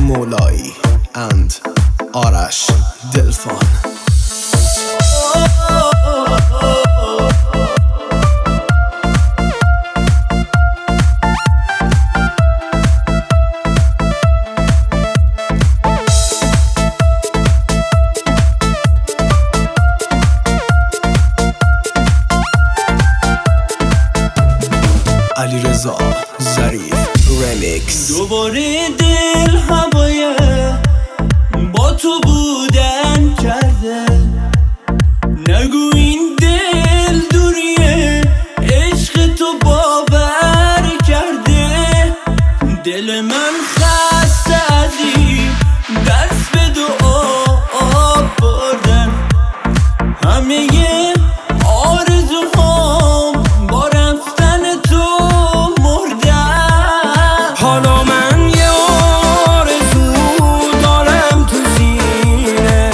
Molai and Arash Delfan. علیرضا ظریف رمیکس. دوباره دل هوای با تو بودن کرده، نگو این دل دوریه، عشق تو باور کرده. دل من خسته ازی دست به دعا بردن، همه آرزوهام با رفتن تو مردن. حالا من یه آرزو دارم تو سینه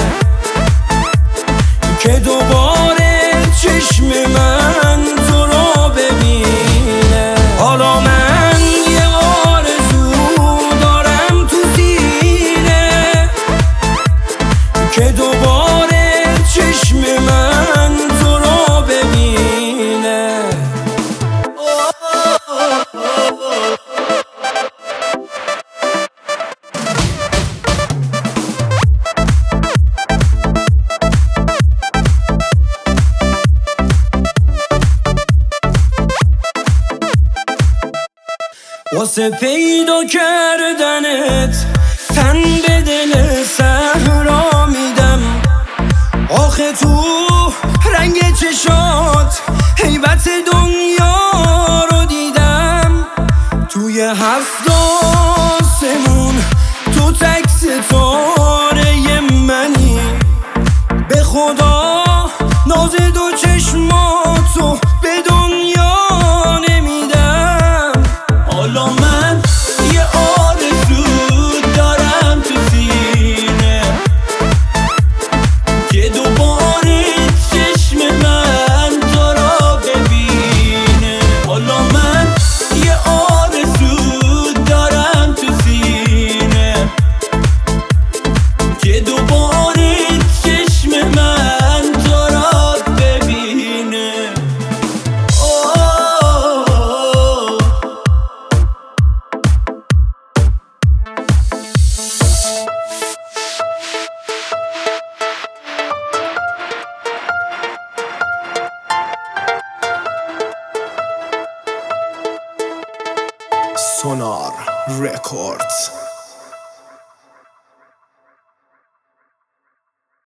که دوباره چشم من تو رو ببینه. حالا من یه آرزو دارم تو سینه که دوباره چشم من تو رو ببینه. واسه پیدا کردنت تن به دل صحرا میدم. آخه تو رنگ چشات هیبت دنیا رو دیدم. توی 7 آسمون تو تک ستاره منی، به خدا ناز دو چشماتو به دنیا نمیدم. حالا من یه آرزو دارم تو سینه که دوباره چشم من تو را ببینه. حالا من یه آرزو دارم تو سینه که دوباره چشم من تو را ببینه. Sonar Records.